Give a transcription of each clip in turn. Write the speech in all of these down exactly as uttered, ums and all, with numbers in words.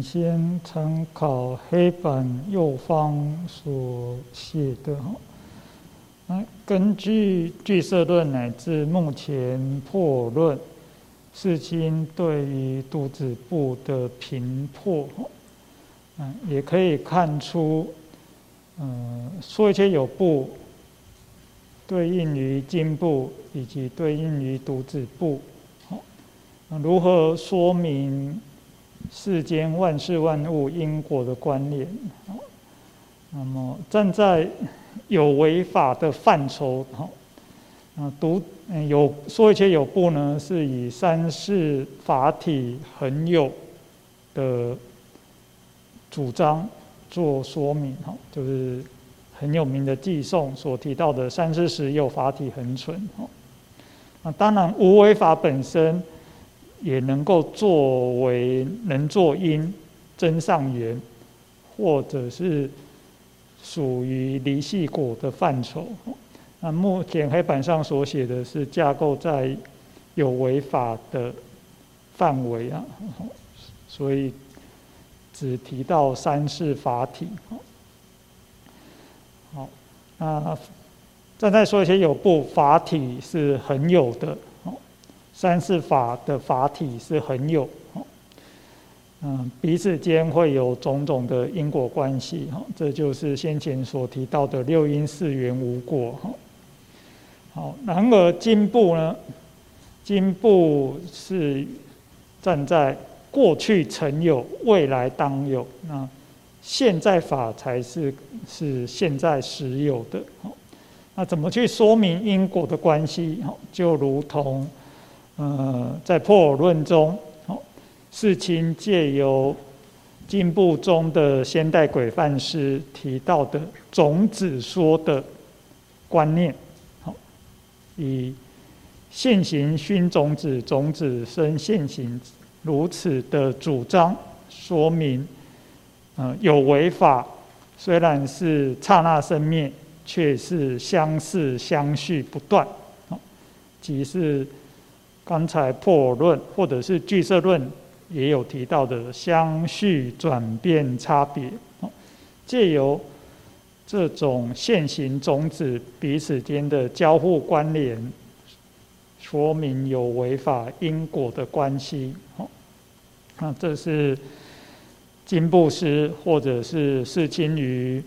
先参考黑板右方所写的哈。根据俱舍论乃至目前破论，世亲对于独子部的评破，嗯，也可以看出，嗯，说一切有部对应于经部以及对应于独子部，如何说明世间万事万物因果的关联？那么站在有为法的范畴，啊，独有说一切有部呢，是以三世法体恒有的主张做说明，哈，就是很有名的偈颂所提到的三世实有，法体恒存，哈。那当然无为法本身也能够作为能作因、真上缘，或者是属于离系果的范畴。那目前黑板上所写的是架构在有为法的范围啊，所以只提到三世法体。好，那站在说一些有部法体是很有的，三世法的法体是很有，嗯，彼此间会有种种的因果关系，这就是先前所提到的六因四缘五果。好，然而经部呢，经部是站在过去曾有，未来当有，那现在法才是是现在实有的。那怎么去说明因果的关系？就如同呃，在破尔论中，世亲借由经部中的先代轨范师提到的种子说的观念，以现行熏种子，种子生现行，如此的主张说明，呃，有为法虽然是刹那生灭，却是相似相续不断，即是刚才破尔论或者是俱舍论也有提到的相续转变差别，借由这种现行种子彼此间的交互关联，说明有为法因果的关系。那这是经部师或者是世亲于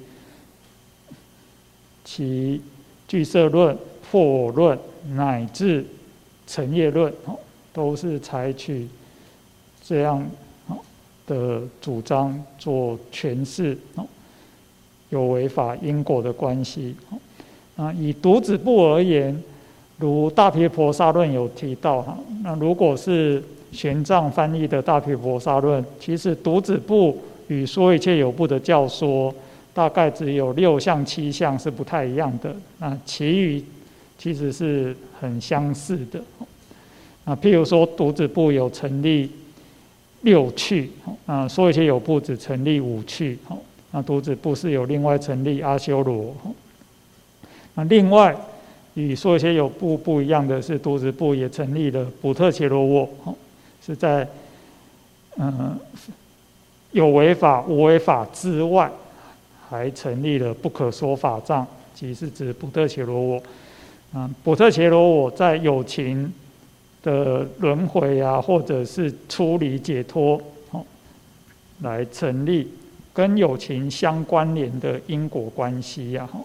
其俱舍论、破尔论乃至成业论，都是采取这样的主张做诠释有为法因果的关系。啊，以独子部而言，如大毗婆沙论有提到，那如果是玄奘翻译的大毗婆沙论，其实独子部与说一切有部的教说大概只有六项七项是不太一样的，那其余其实是很相似的。啊，譬如说独子部有成立六趣，啊，说一切有部只成立五趣，那独子部是有另外成立阿修罗。那另外与说一些有部不一样的是，独子部也成立了补特伽罗我，是在嗯有为法、无为法之外，还成立了不可说法藏，即是指补特伽罗我。嗯，补特伽罗我在有情的轮回啊，或者是出离解脱，来成立跟有情相关联的因果关系啊。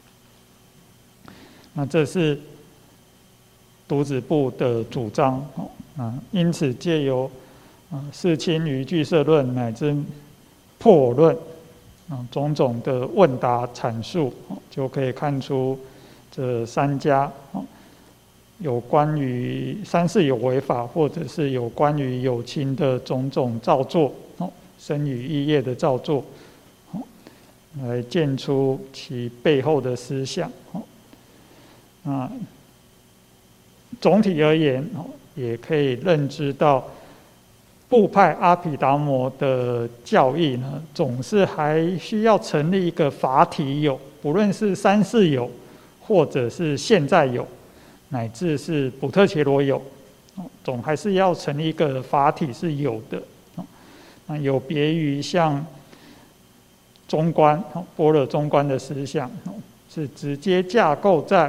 那这是独子部的主张，啊，因此借由啊世亲于俱舍论乃至破尔论啊种种的问答阐述，就可以看出这三家有关于三世有为法，或者是有关于有情的种种造作，身语意业的造作，来见出其背后的思想。啊，总体而言，也可以认知到部派阿毗达摩的教义呢，总是还需要成立一个法体有，不论是三世有，或者是现在有，乃至是补特伽罗有，总还是要成立一个法体是有的。 啊，有别于像中观般若中观的思想，是直接架构在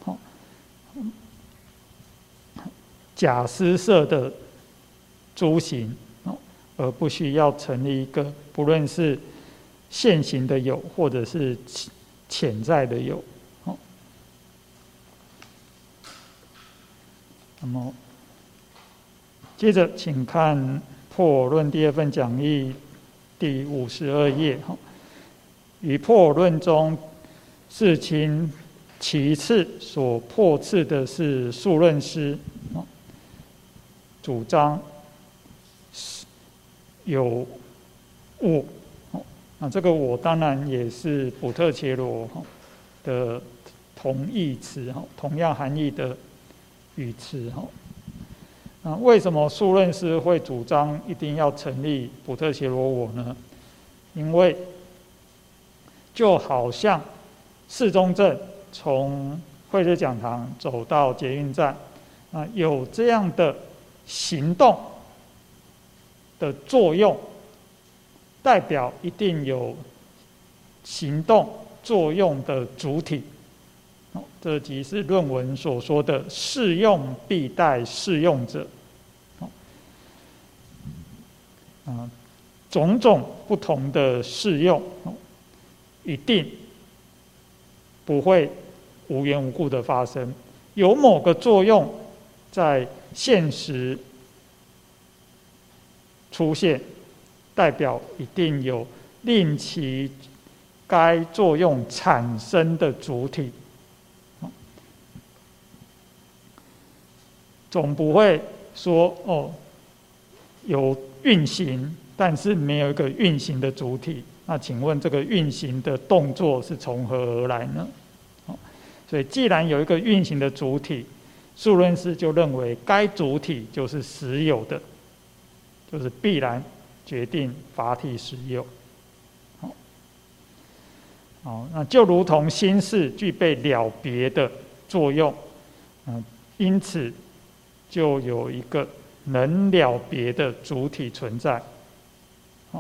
假施设的诸行，而不需要成立一个不论是现行的有，或者是潜在的有。那么，接着请看《破我论》第二份讲义第五十二页。于破我论中，世亲其次所破斥的是数论师主张有我，那这个我当然也是补特伽罗的同义词，同样含义的语词。那为什么数论师会主张一定要成立补特伽罗我呢？因为就好像释中正从慧日讲堂走到捷运站，啊，有这样的行动的作用，代表一定有行动作用的主体。这即是论文所说的适用必待适用者。啊，种种不同的适用，一定不会无缘无故的发生，有某个作用在现实出现，代表一定有令其该作用产生的主体。总不会说哦，有运行，但是没有一个运行的主体。那请问这个运行的动作是从何而来呢？所以既然有一个运行的主体，数论师就认为该主体就是实有的，就是必然决定法体实有。好，那就如同心事具备了别的作用，嗯，因此就有一个能了别的主体存在。好，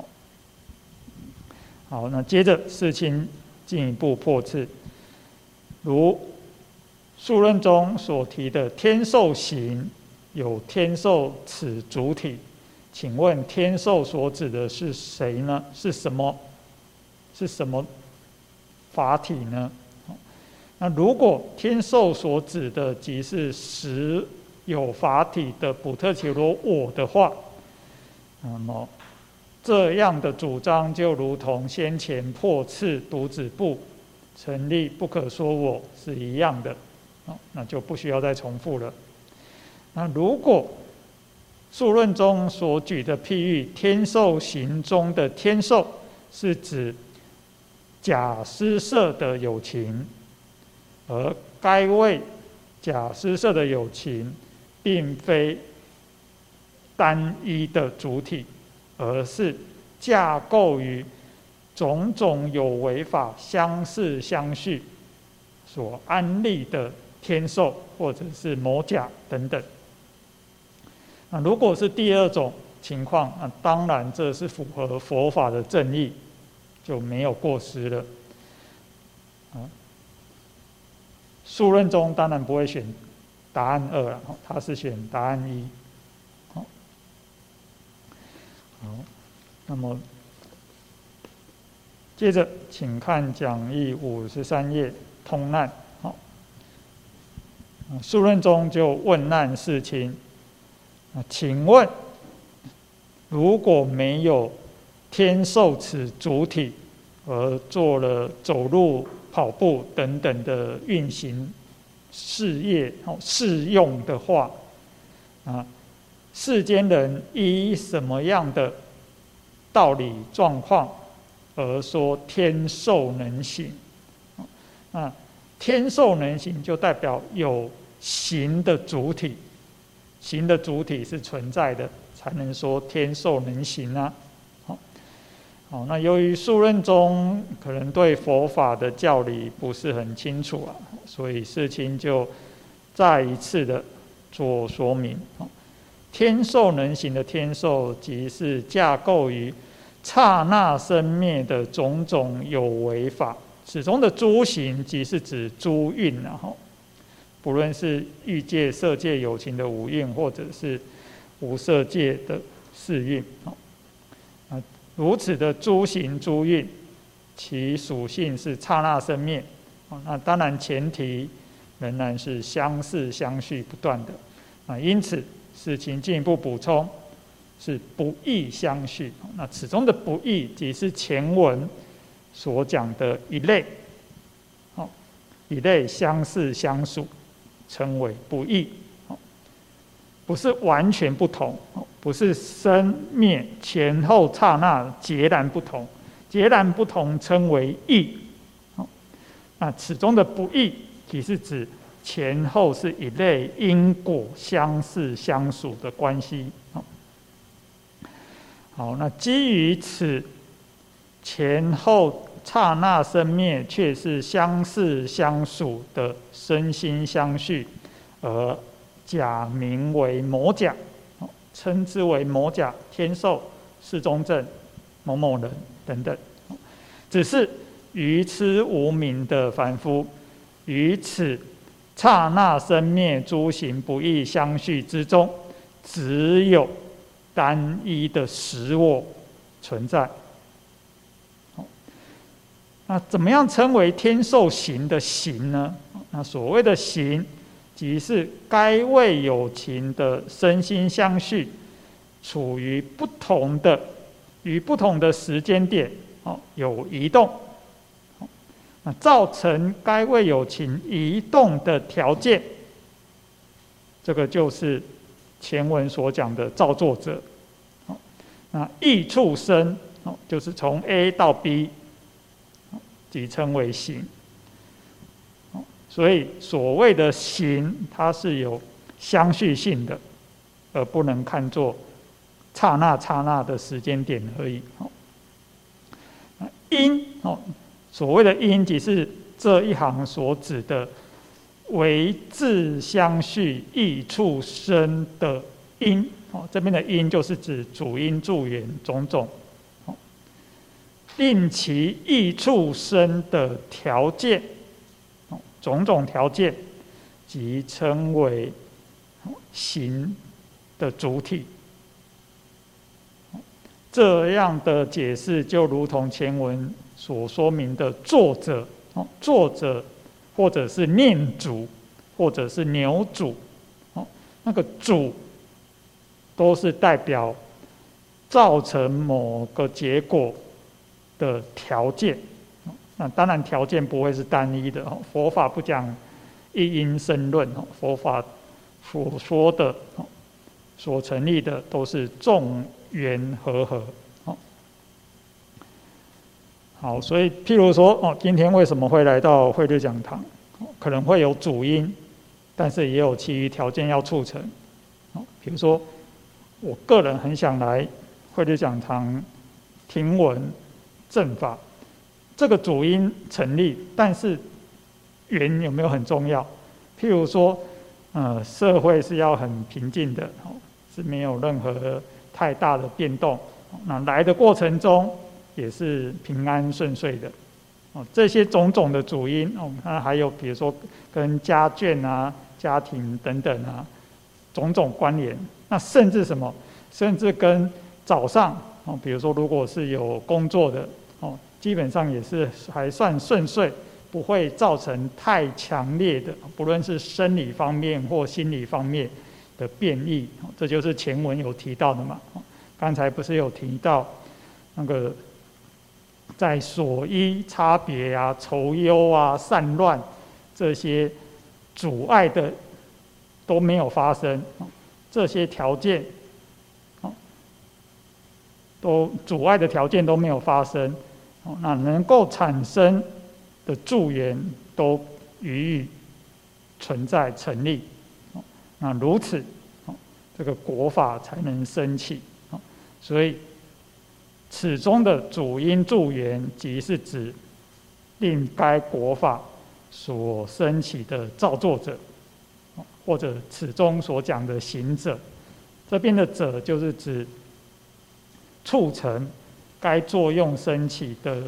好，那接着世亲进一步破斥，如数论中所提的天受行有天受此主体，请问天受所指的是谁呢？是什么？是什么法体呢？那如果天受所指的即是实有法体的补特伽罗我的话，那么这样的主张就如同先前破斥独子部成立不可说我是一样的，那就不需要再重复了。那如果数论中所举的譬喻天受行中的天受是指假施设的有情，而该位假施设的有情并非单一的主体，而是架构于种种有为法相似相续所安立的天受或者是某甲等等。那如果是第二种情况，那当然这是符合佛法的正义，就没有过失了。啊，数论中当然不会选答案二了，他是选答案一。好，好，那么接着请看讲义五十三页通难。好，数论中就问难世亲，请问如果没有天受此主体而做了走路、跑步等等的运行事业、事用的话，啊，世间人依什么样的道理状况而说天受能行？啊，天受能行就代表有行的主体，行的主体是存在的，才能说天受能行啊。好，好，那由于数论中可能对佛法的教理不是很清楚啊，所以世亲就再一次的做说明。 天受能行的天受，即是架构于刹那生灭的种种有为法。此中的诸行，即是指诸蕴啊，不论是欲界、色界有情的五蕴，或者是无色界的四蕴。如此的诸行诸蕴，其属性是刹那生灭。那当然前提仍然是相似相续不断的啊，因此事情进一步补充是不异相续。那此中的不异，即是前文所讲的一类，一类相似相属，称为不异，不是完全不同，不是生灭前后刹那截然不同，截然不同称为异。那此中的不异，即是指前后是一类因果相似相属的关系。好，那基于此前后刹那生灭却是相似相属的身心相续，而假名为某甲，称之为某甲天寿世宗正某某人等等。只是愚痴无明的凡夫，于此刹那生灭诸行不异相续之中，只有单一的实我存在。那怎么样称为天受行的行呢？那所谓的行，即是该位有情的身心相续，处于不同的与不同的时间点有移动，那造成该位有情移动的条件，这个就是前文所讲的造作者。那异处生，就是从 A 到 B， 即称为行。所以所谓的行，它是有相续性的，而不能看作刹那刹那的时间点而已。因，所谓的因，即是这一行所指的为自相续异处生的因。这边的因就是指主因助缘种种，令其异处生的条件，种种条件，即称为行的主体。这样的解释就如同前文所说明的作者，作者或者是念主，或者是牛主，那个主都是代表造成某个结果的条件。那当然条件不会是单一的，佛法不讲一因生论，佛法所说的所成立的都是众缘和合。好，所以譬如说哦，今天为什么会来到慧律讲堂？可能会有主因，但是也有其余条件要促成。比如说我个人很想来慧律讲堂听闻正法，这个主因成立，但是缘有没有很重要？譬如说，呃，社会是要很平静的，是没有任何太大的变动，那来的过程中也是平安顺遂的。这些种种的主因，那还有比如说跟家眷啊、家庭等等啊，种种关联。那甚至什么？甚至跟早上，比如说如果是有工作的，基本上也是还算顺遂，不会造成太强烈的，不论是生理方面或心理方面的变异。这就是前文有提到的嘛。刚才不是有提到那个在所依差别啊、愁忧啊、散乱这些阻碍的都没有发生，这些条件都阻碍的条件都没有发生，那能够产生的助缘都予以存在成立，那如此这个国法才能升起。所以此中的主因助缘，即是指令该国法所升起的造作者，或者此中所讲的行者， 这边的者就是指促成该作用升起的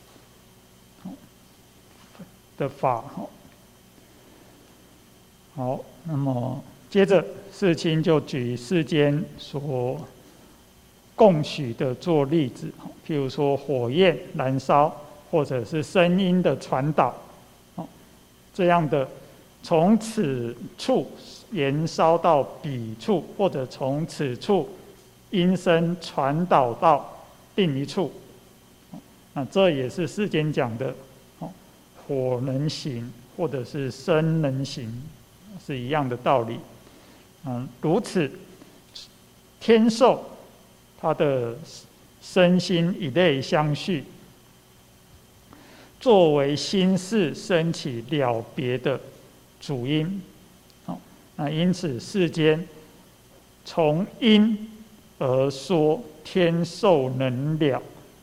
的法。好，那么接着世亲就举世间所共许的做例子，譬如说火焰燃烧，或者是声音的传导，这样的从此处延烧到彼处，或者从此处音声传导到另一处，那这也是世间讲的火能行，或者是声能行，是一样的道理。嗯，如此，天受它的身心一类相续，作为心事升起了别的主因。好，那因此世间从因而说天受能了。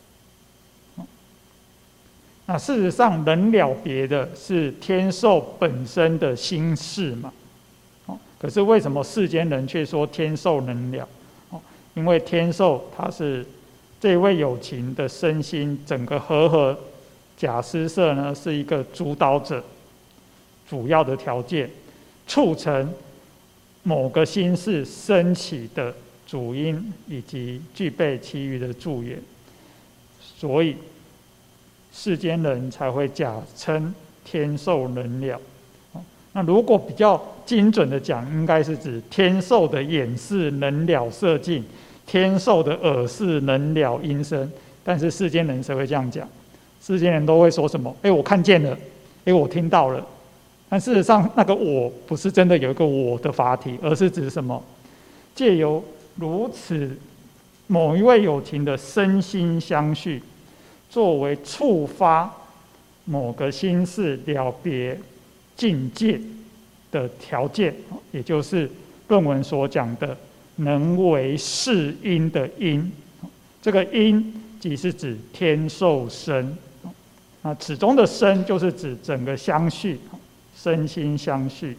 那事实上，能了别的是天受本身的心事嘛。可是为什么世间人却说天受能了？因为天受他是这位有情的身心整个和合假施设呢，是一个主导者，主要的条件，促成某个心事升起的主因，以及具备其余的助缘，所以世间人才会假称天受能了。那如果比较精准的讲，应该是指天受的眼视能了色境，天受的耳视能了音声。但是世间人谁会这样讲？世间人都会说什么？哎，我看见了，哎，我听到了。但事实上，那个我不是真的有一个我的法体，而是指什么？借由如此某一位有情的身心相续，作为触发某个心事了别境界的条件，也就是论文所讲的能为是因的因。这个因即是指天受身，那此中的身就是指整个相续，身心相续。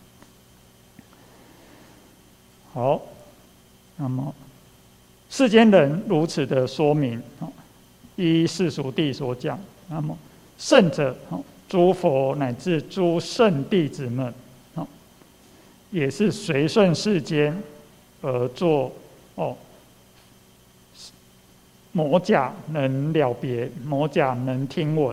好，那么世间人如此的说明，依世俗谛所讲，那么圣者诸佛乃至诸圣弟子们，也是随顺世间而作哦，某甲能了别，某甲能听闻，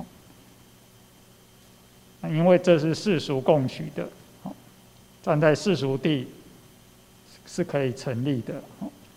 因为这是世俗共许的，站在世俗谛是可以成立的。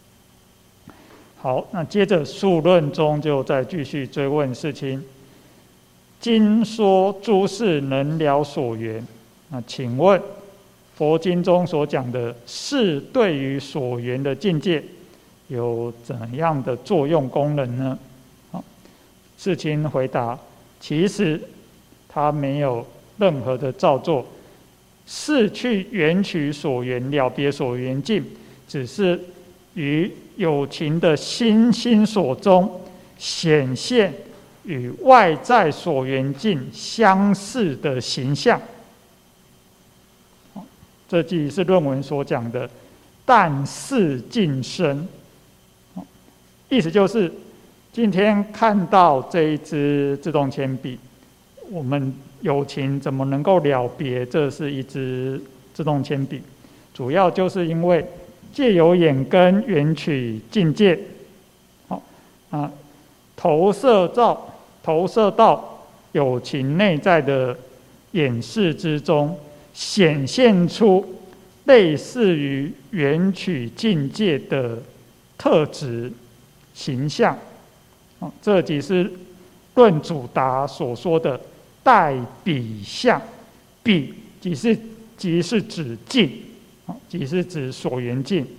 好，那接着述论中就再继续追问世亲。经说诸事能了所缘，那请问佛经中所讲的事对于所缘的境界有怎样的作用功能呢？好，世亲回答：其实他没有任何的造作，是去缘取所缘，了别所缘境，只是于有情的心心所中显现与外在所缘境相似的形象。这即是论文所讲的但似境身，意思就是今天看到这一支自动铅笔，我们有情怎么能够了别这是一支自动铅笔？主要就是因为借由眼根缘取境界，好啊，投射到投射到有情内在的眼视之中，显现出类似于缘取境界的特质形象，这即是论主达所说的带彼相，彼即是即是指境，即是指所缘境，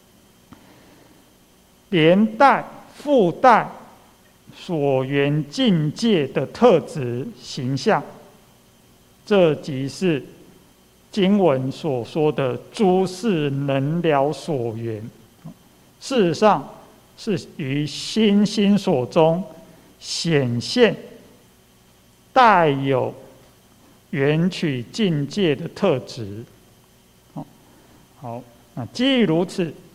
连带附带所缘境界的特质形象，这即是经文所说的诸事能了所缘。事实上是于心心所中显现带有缘取境界的特质。好，那基于如此，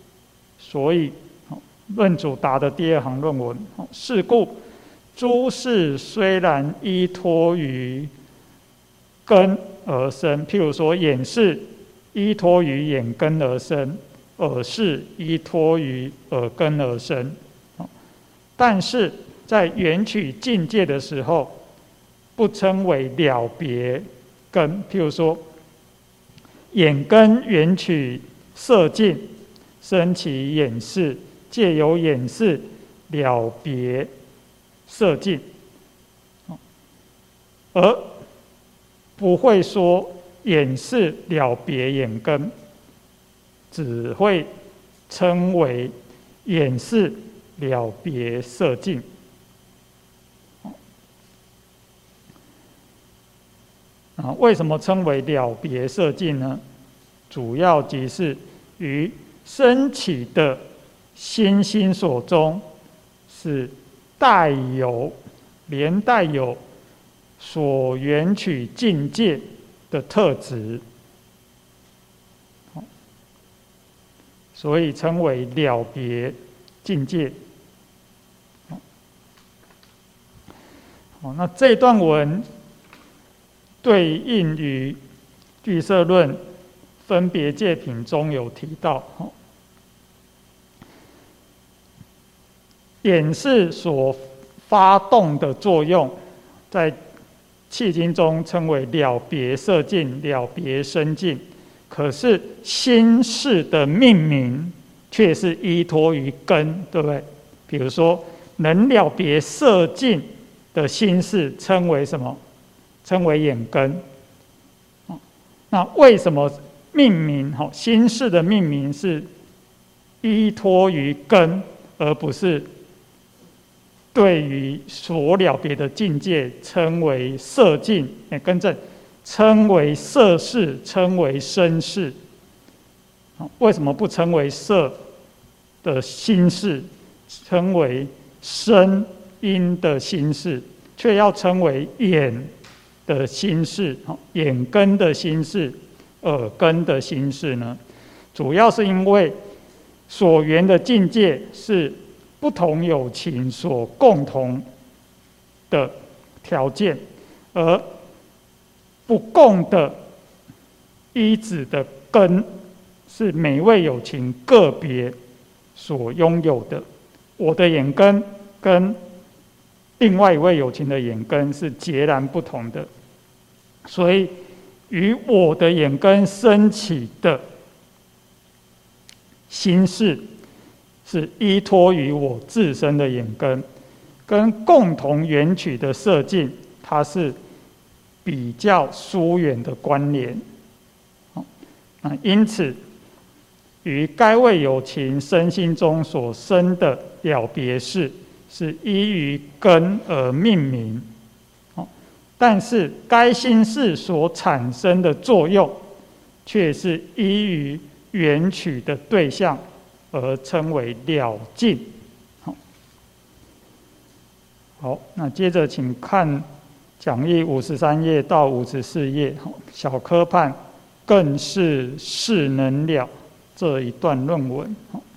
所以论主答的第二行论文，是故诸事虽然依托于根而生，譬如说眼识依托于眼根而生，耳识依托于耳根而生，但是在缘取境界的时候，不称为了别根。譬如说，眼根缘取色境，生起眼识，借由眼识了别色境，而不会说眼识了别眼根，只会称为眼识了别色境。啊，为什么称为了别色境呢？主要即是于升起的心心所中，是带有连带有所缘取境界的特质，所以称为了别境界。好，那这段文对应于俱舍论分别界品中有提到，眼识所发动的作用，在契经中称为了别色境、了别身境，可是心识的命名却是依托于根，对不对？比如说，能了别色境的心识称为什么？称为眼根。那为什么命名心识的命名是依托于根，而不是对于所了别的境界称为色境？哎，更正，称为色识，称为身识。为什么不称为色的心识，称为身因的心识，却要称为眼的心识、眼根的心识、耳根的心识呢？主要是因为所缘的境界是不同有情所共同的条件，而不共的依止的根是每位有情个别所拥有的。我的眼根跟另外一位有情的眼根是截然不同的，所以与我的眼根升起的心识是依托于我自身的眼根，跟共同缘取的色境，它是比较疏远的关联。因此于该位有情身心中所生的了别识，是依于根而命名，但是该心识所产生的作用，却是依于缘取的对象而称为了境。好，那接着请看讲义五十三页到五十四页，小科判更是事能了这一段论文。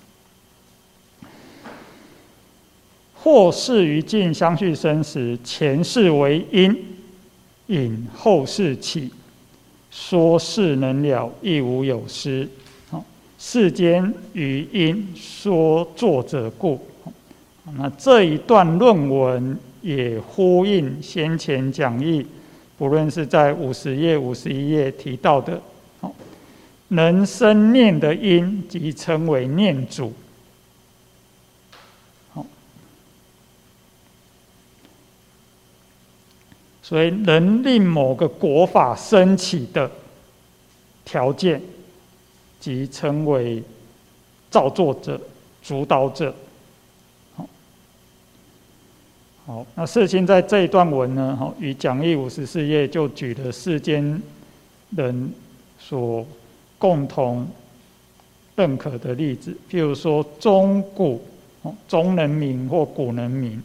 或事于境相续生时，前世为因，引后世起，说事能了，亦无有失。世间于因，说作者故。那这一段论文也呼应先前讲义，不论是在五十页、五十一页提到的，能生念的因，即称为念主。所以能令某个果法升起的条件，即称为造作者、主导者。好，那世亲在这一段文呢，与讲义五十四页就举了世间人所共同认可的例子，譬如说钟鼓，钟能鸣或鼓能鸣。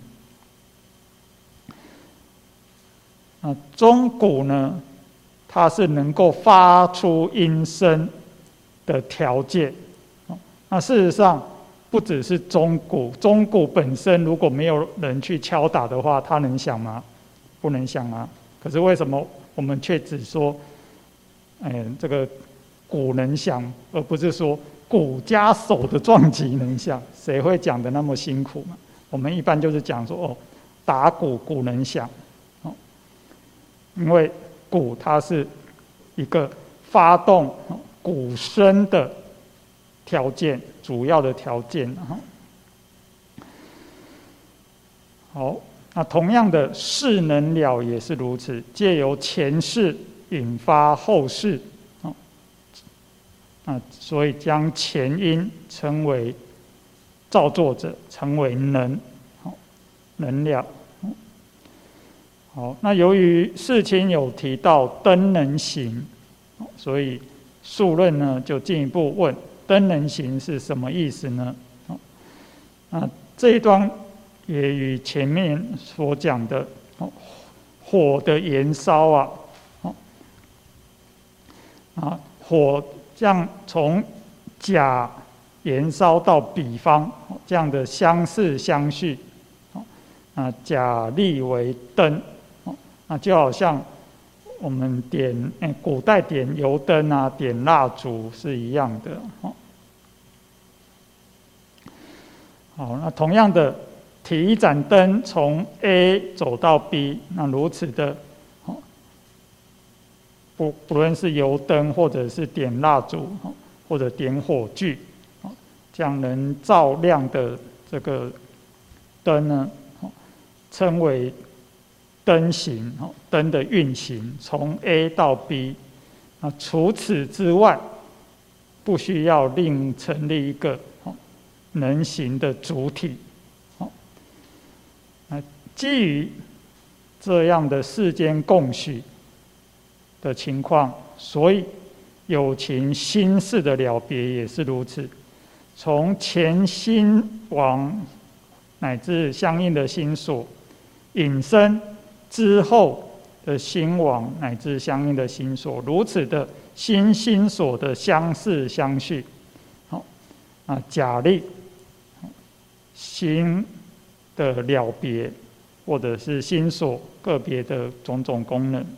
那钟鼓呢，它是能够发出音声的条件。那事实上， 不只是钟鼓，钟鼓本身如果没有人去敲打的话，它能响吗？不能响啊。可是为什么我们却只说，哎，这个鼓能响，而不是说鼓加手的撞击能响？谁会讲的那么辛苦嘛？我们一般就是讲说，哦，打鼓鼓能响，哦，因为鼓它是一个发动鼓声的条件，主要的条件。好，那同样的势能了也是如此，借由前世引发后世，啊，所以将前因称为造作者，称为能，能了。好，那由于世亲有提到灯能行，所以数论呢就进一步问灯能行是什么意思呢？啊，这一段也与前面所讲的火的燃烧啊，啊火这样从甲燃烧到丙方这样的相似相续，啊甲立为灯，啊就好像我们点哎古代点油灯啊点蜡烛是一样的。好，那同样的提一盏灯从 A 走到 B， 那如此的，不不论是油灯或者是点蜡烛或者点火炬，这样能照亮的这个灯呢，称为灯行，灯的运行从 A 到 B。那除此之外，不需要另成立一个能行的主体。基于这样的世间共许的情况，所以有情心事的了别也是如此。从前心王乃至相应的心所引申之后的心王乃至相应的心所，如此的心心所的相似相续，好啊，假立心的了别，或者是心所个别的种种功能。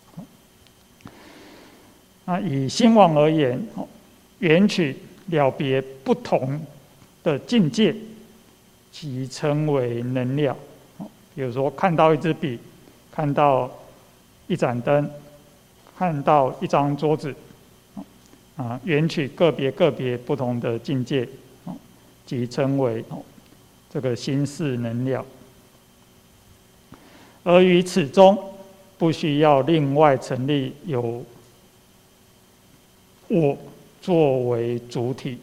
那以心王而言，缘取了别不同的境界，即称为能了。比如说看到一支笔，看到一盏灯，看到一张桌子，啊，缘取个别个别不同的境界，即称为这个心事能了。而于此中，不需要另外成立有我作为主体。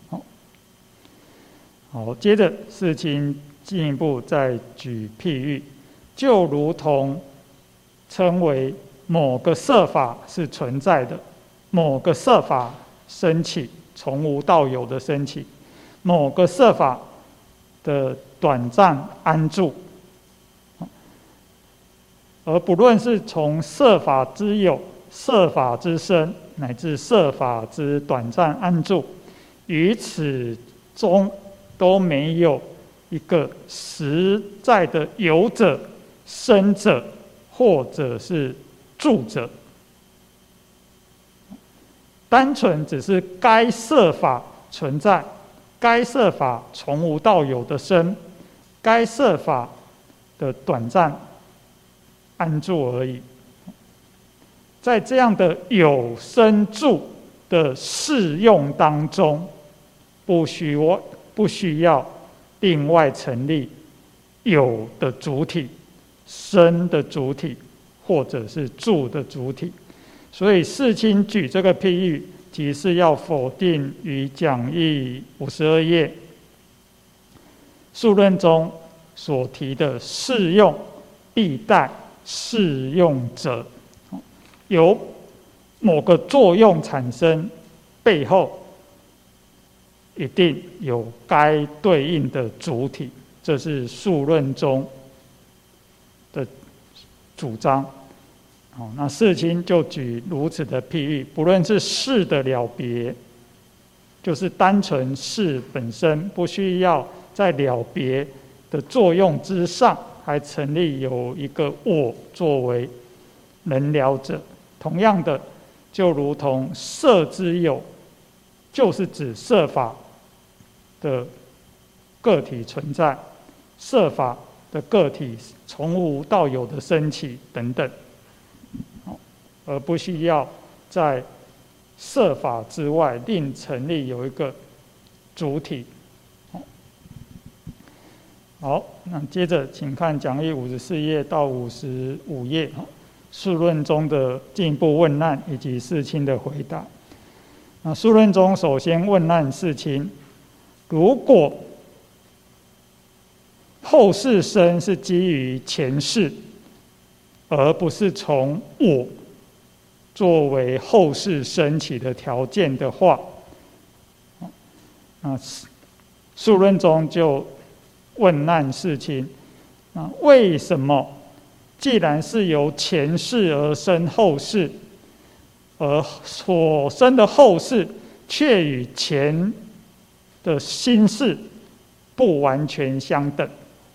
好，接着世亲进一步再举譬喻，就如同称为某个色法是存在的，某个色法升起，从无到有的升起，某个色法的短暂安住，而不论是从色法之有、色法之生，乃至色法之短暂安住，于此中都没有一个实在的有者、生者，或者是住者，单纯只是该色法存在，该色法从无到有的生，该色法的短暂安住而已。在这样的有生住的适用当中，不需我不需要另外成立有的主体、生的主体，或者是住的主体。所以世亲举这个譬喻，即是要否定于讲义五十二页数论中所提的适用必待适用者，由某个作用产生，背后一定有该对应的主体，这是数论中的主张。好，那世亲就举如此的譬喻，不论是事的了别， 就是单纯事本身，不需要在了别的作用之上，还成立有一个我作为能了者。同样的，就如同色之有，就是指色法的个体存在，色法的个体从无到有的升起等等，而不需要在色法之外另成立有一个主体。好，那接着请看讲义五十四页到五十五页，数论中的进一步问难以及世亲的回答。那数论中首先问难世亲：如果后世生是基于前世，而不是从我作为后世升起的条件的话，那数论中就问难世亲：啊，为什么既然是由前世而生后世，而所生的后世却与前的心事不完全相等？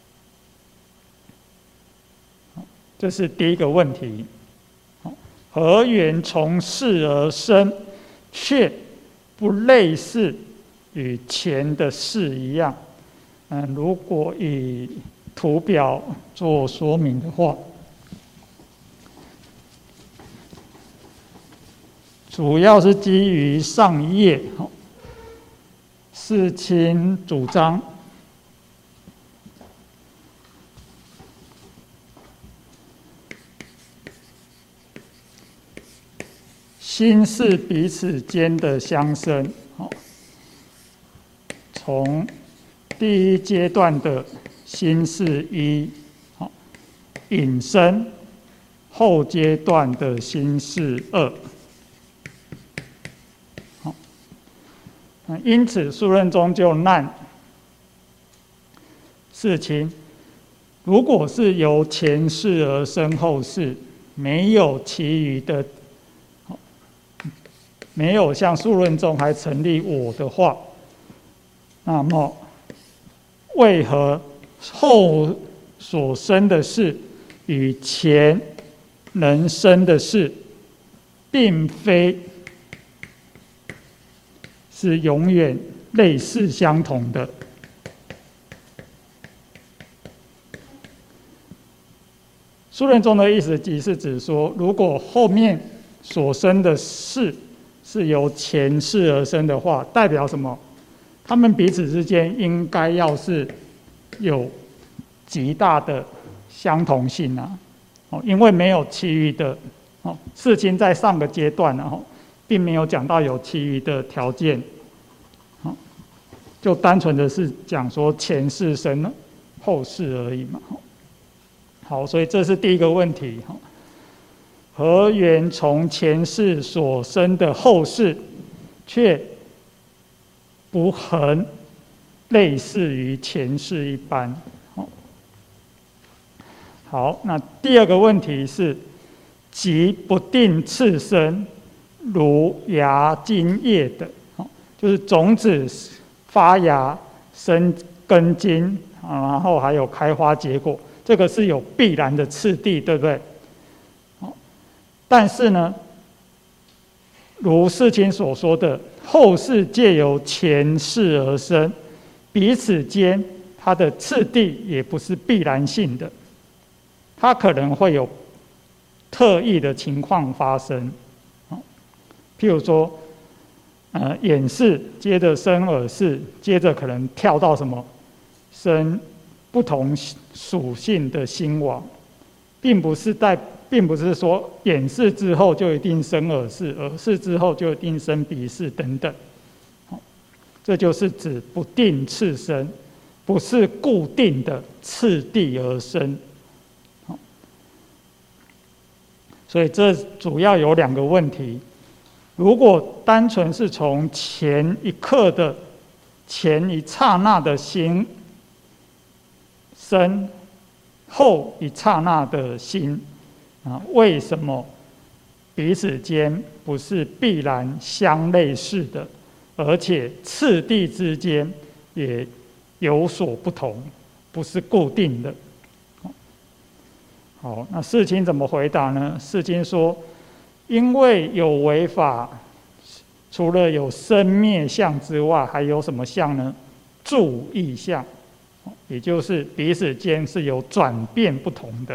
这是第一个问题。何缘从事而生，却不类似与前的事一样？嗯，如果以图表做说明的话，主要是基于上一页世亲主张心事彼此间的相生，从第一阶段的心事一引申后阶段的心事二。因此数论中就难世亲：如果是由前世而生后世，没有其余的，没有像数论中还成立我的话，那么为何后所生的事与前能生的事，并非是永远类似相同的？数论中的意思即是指说，如果后面所生的事是由前世而生的话，代表什么？他们彼此之间应该要是有极大的相同性啊！哦，因为没有其余的哦，世亲在上个阶段呢，哦，并没有讲到有其余的条件，哦，就单纯的是讲说前世生后世而已嘛。好，所以这是第一个问题。何缘从前世所生的后世，却不恒类似于前世一般？好，那第二个问题是：即不定次生，如芽茎叶的，就是种子发芽、生根茎，然后还有开花结果，这个是有必然的次第，对不对？但是呢，如世亲所说的，后世借由前世而生，彼此间它的次第也不是必然性的，它可能会有特异的情况发生。譬如说，呃，眼视接着生耳视，接着可能跳到什么生不同属性的心王，并不是在。并不是说眼视之后就一定生耳视，耳视之后就一定生鼻视等等。这就是指不定次生，不是固定的次第而生。所以这主要有两个问题：如果单纯是从前一刻的前一刹那的心生，后一刹那的心。啊，为什么彼此间不是必然相类似的， 而且次第之间也有所不同，不是固定的。好，那世亲怎么回答呢？世亲说，因为有为法，除了有生灭相之外，还有什么相呢？住异相，也就是彼此间是有转变不同的。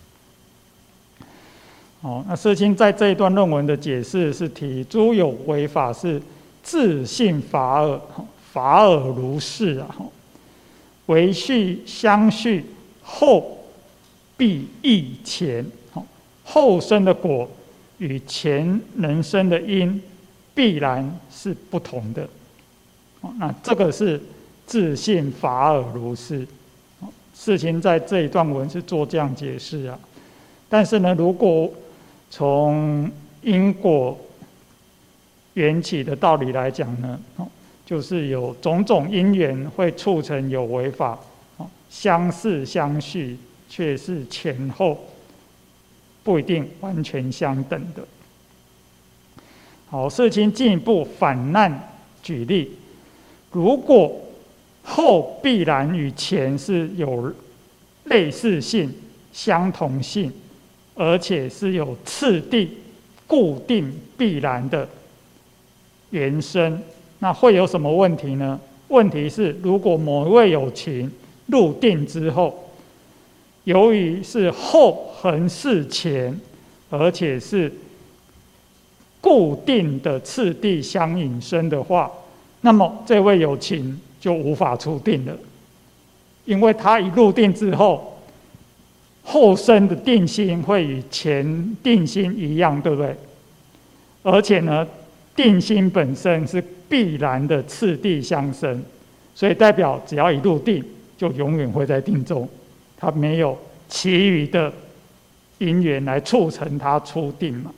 哦，那世亲在这一段论文的解释是提诸有为法是自性法尔，法尔如是啊，为序相续，后必异前，后生的果与前人生的因必然是不同的。那这个是自性法尔如是。世亲在这一段文是做这样解释啊。但是呢，如果从因果缘起的道理来讲呢，就是有种种因缘会促成有为法，相似相续，却是前后不一定完全相等的。好，世亲进一步反难举例，如果后必然与前是有类似性、相同性，而且是有次第、固定、必然的原生，那会有什么问题呢？问题是，如果某一位有情入定之后，由于是后恒是前，而且是固定的次第相引生的话，那么这位有情就无法出定了，因为他一入定之后，后生的定心会与前定心一样，对不对？而且呢，定心本身是必然的次第相生，所以代表只要一入定，就永远会在定中，他没有其余的因缘来促成他出定嘛。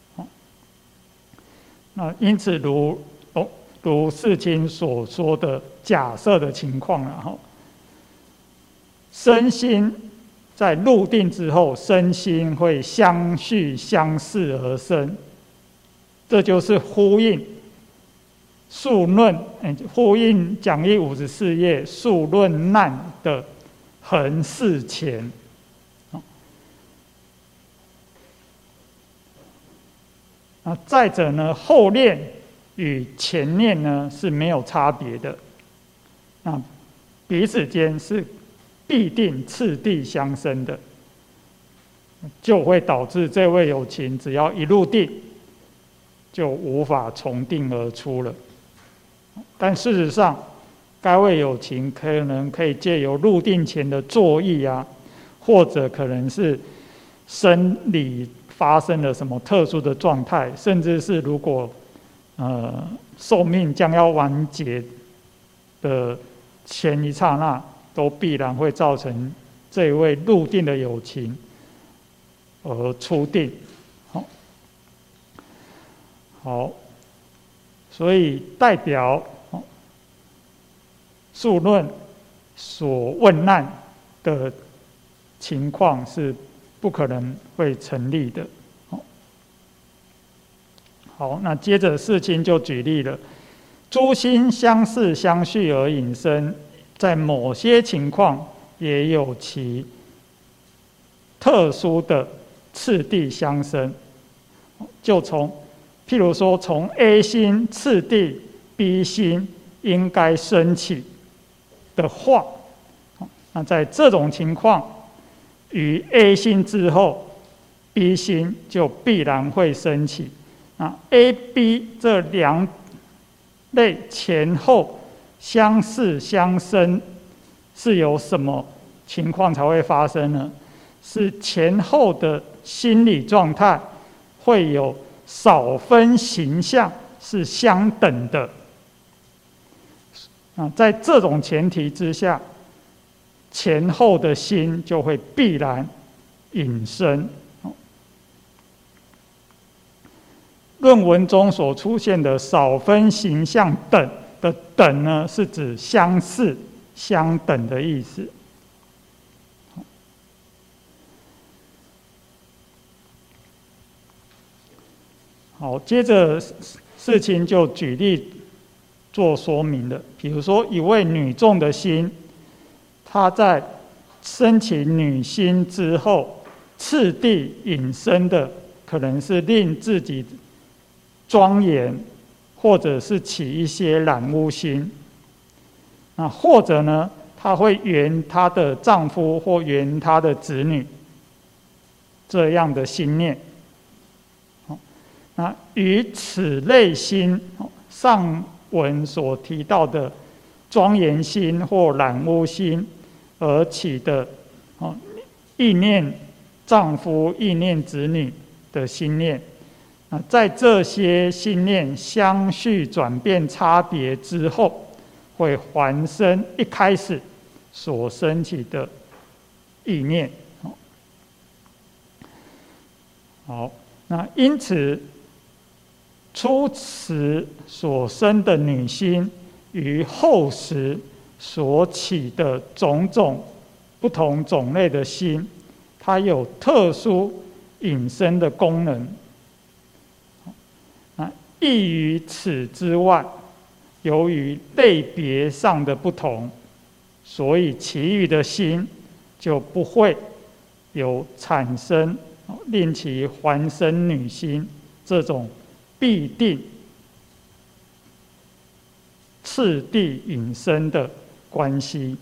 那因此如哦，如世亲所说的假设的情况了哈，身心在入定之后，身心会相续相似而生，这就是呼应数论，呼应讲义五十四页数论难的恒是前。啊，再者呢，后念与前念呢是没有差别的，那彼此间是必定次第相生的，就会导致这位有情只要一入定，就无法从定而出了。但事实上，该位有情可能可以借由入定前的作意啊，或者可能是生理发生了什么特殊的状态，甚至是如果呃寿命将要完结的前一刹那，都必然会造成这一位入定的有情而出定。好，好，所以代表数论所问难的情况是不可能会成立的。好，那接着世亲就举例了，诸心相似相续而引生，在某些情况也有其特殊的次第相生。就从譬如说，从 A 心次第 B 心应该升起的话，那在这种情况，于 A 心之后 ，B 心就必然会升起。那 A、B 这两类前后相似相生，是有什么情况才会发生呢？是前后的心理状态会有少分形象是相等的。啊，在这种前提之下，前后的心就会必然引生。论文中所出现的少分形象等的等呢，是指相似、相等的意思。好，接着世亲就举例做说明的。比如说，一位女众的心，她在升起女心之后，次第引申的，可能是令自己庄严，或者是起一些染污心。那或者呢，她会缘她的丈夫或缘她的子女这样的心念。那与此类心，上文所提到的庄严心或染污心而起的意念丈夫、意念子女的心念，在这些心念相续转变差别之后，会还生一开始所升起的意念。好，那因此初时所生的女心与后时所起的种种不同种类的心，它有特殊引申的功能。亦于此之外，由于类别上的不同，所以其余的心就不会有产生令其还生女心这种必定次第引申的关系。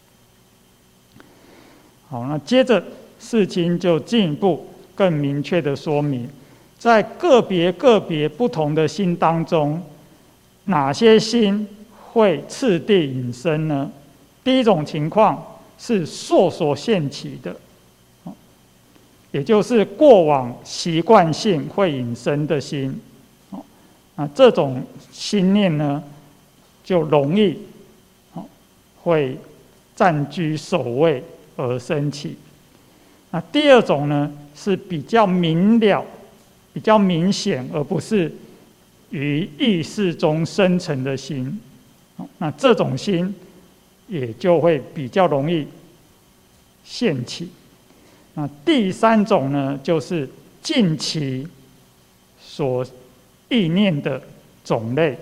好，那接着世亲就进一步更明确的说明，在个别个别不同的心当中，哪些心会次第引申呢？第一种情况是烁所现起的，也就是过往习惯性会引申的心。啊，这种心念呢，就容易会占据首位而升起。那第二种呢，是比较明了、比较明显，而不是于意识中生成的心。那这种心也就会比较容易现起。那第三种呢，就是近期所意念的种类。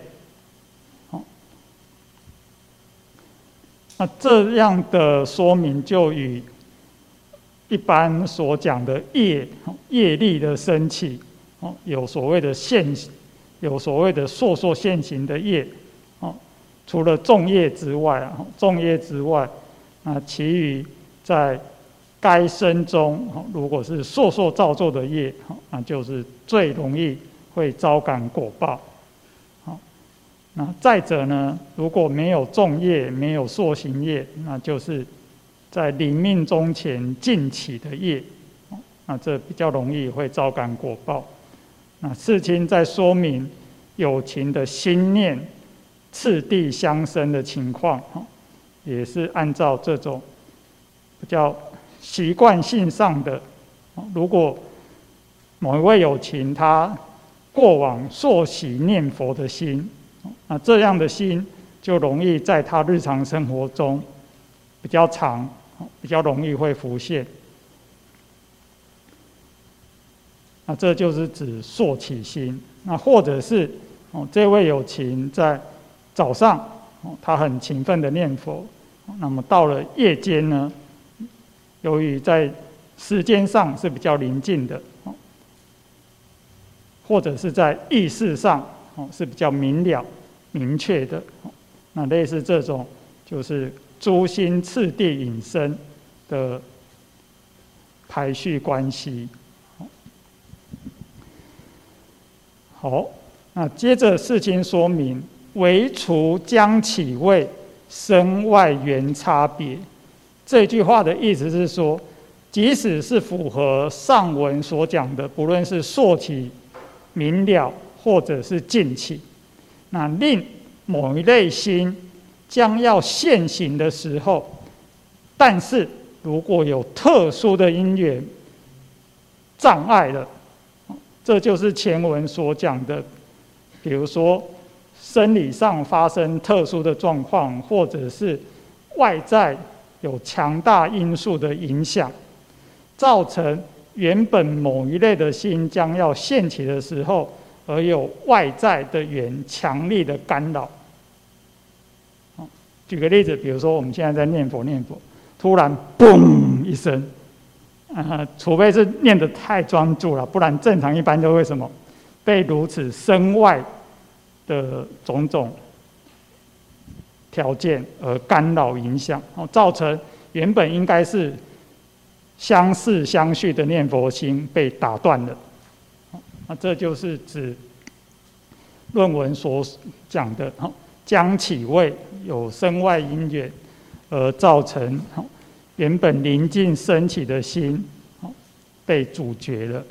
那这样的说明就与一般所讲的业业力的升起，有所谓的现，有所谓的烁烁现行的业，除了众业之外，众业之外，那其余在该生中，如果是烁烁造作的业，那就是最容易会招感果报。那再者呢，如果没有众业，没有烁行业，那就是在临命终前尽起的业，那这比较容易会招感果报。那世亲在说明有情的心念次第相生的情况，也是按照这种比较习惯性上的，如果某一位有情他过往烁喜念佛的心，那这样的心就容易在他日常生活中比较长，比较容易会浮现。那这就是指烁起心。那或者是哦，这位有情在早上哦，他很勤奋的念佛，那么到了夜间呢，由于在时间上是比较临近的，或者是在意识上是比较明了、明确的，那类似这种就是诸心次第引申的排序关系。好，那接着世亲说明，唯除将起位身外缘差别。这句话的意思是说，即使是符合上文所讲的，不论是烁起、明了，或者是尽起，那令某一类心将要现行的时候，但是如果有特殊的因缘障碍了，这就是前文所讲的，比如说生理上发生特殊的状况，或者是外在有强大因素的影响，造成原本某一类的心将要现起的时候，而有外在的缘强力的干扰， 举个例子，比如说我们现在在念佛念佛，突然嘣一声，呃，除非是念得太专注了，不然正常一般都会什么被如此身外的种种条件而干扰影响，造成原本应该是相似相续的念佛心被打断了。那这就是指论文所讲的将起位有身外因缘而造成原本宁静升起的心被阻绝了。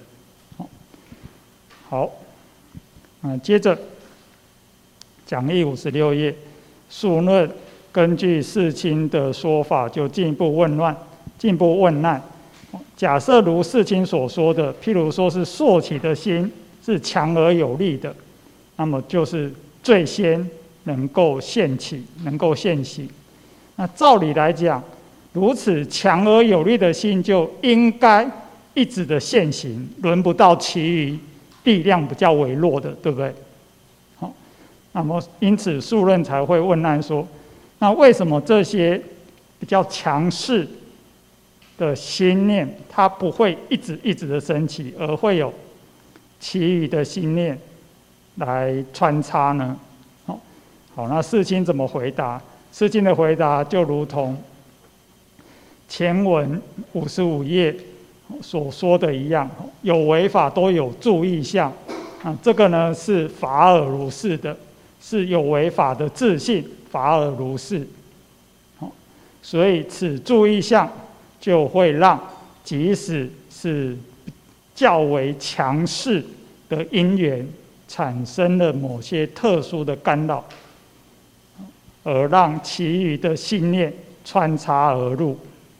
好，嗯，接着讲义五十六页，述论根据世亲的说法，就进一步问乱，进一步问难。假设如世亲所说的，譬如说是溯起的心是强而有力的，那么就是最先能够现起，能够现行。那照理来讲，如此强而有力的心就应该一直的现行，轮不到其余力量比较微弱的，对不对？好，那么因此述论才会问难说，那为什么这些比较强势的心念，它不会一直一直的升起，而会有其余的心念来穿插呢？好，好，那世亲怎么回答？世亲的回答就如同前文五十五页所说的一样，有为法都有注意相啊，这个呢是法尔如是的，是有为法的自性，法尔如是。所以此注意相就会让即使是较为强势的因缘产生了某些特殊的干扰，而让其余的信念穿插而入。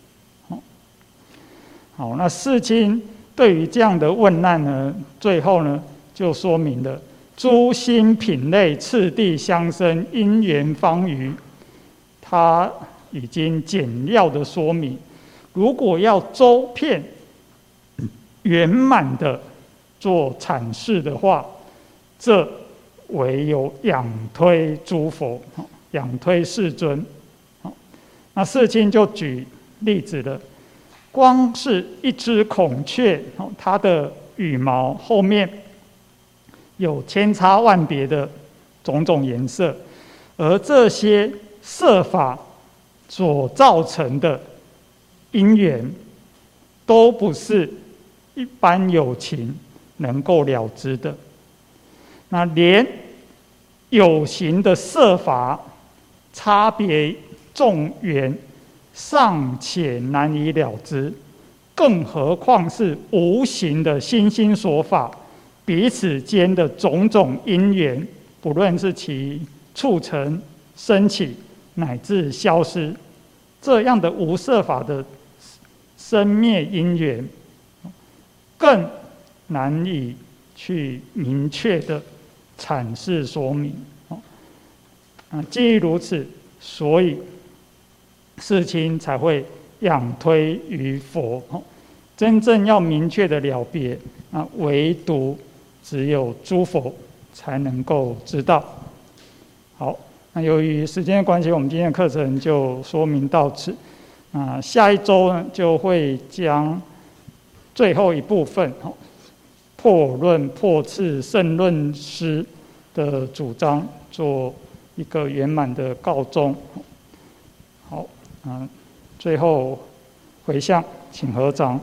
好，那世亲对于这样的问难呢，最后呢就说明了诸心品类次第相生，因缘方余。他已经简要的说明，如果要周遍圆满的做阐释的话，这唯有仰推诸佛，仰推世尊。那世亲就举例子了，光是一只孔雀，它的羽毛后面有千差万别的种种颜色，而这些色法所造成的因缘，都不是一般有情能够了知的。那连有形的色法差别众缘尚且难以了知，更何况是无形的心心所法，彼此间的种种因缘，不论是其促成、升起乃至消失，这样的无色法的生灭因缘，更难以去明确的阐释说明。啊，既然如此，所以世亲才会仰推于佛。真正要明确的了别，啊，唯独只有诸佛才能够知道。好，那由于时间的关系，我们今天的课程就说明到此。啊，下一周呢就会将最后一部分破论破次圣论师的主张做一个圆满的告终。好，嗯，最后回向，请合掌。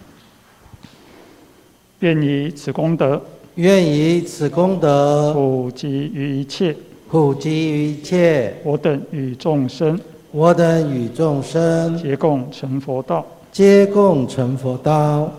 愿以此功德， 愿以此功德普及于一切， 普及于一切我等与众生， 我等与众生， 皆共成佛道。 皆共成佛道。